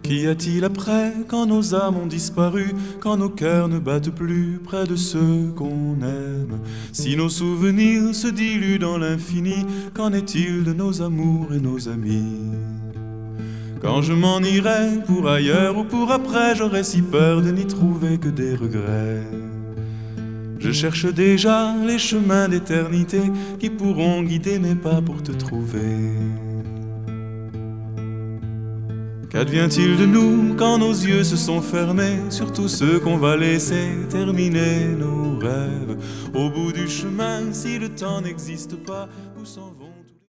Qu'y a-t-il après, quand nos âmes ont disparu, quand nos cœurs ne battent plus près de ceux qu'on aime? Si nos souvenirs se diluent dans l'infini, qu'en est-il de nos amours et nos amis? Quand je m'en irai pour ailleurs ou pour après, j'aurai si peur de n'y trouver que des regrets. Je cherche déjà les chemins d'éternité qui pourront guider mes pas pour te trouver. Qu'advient-il de nous quand nos yeux se sont fermés sur tous ceux qu'on va laisser terminer nos rêves? Au bout du chemin, si le temps n'existe pas, où s'en vont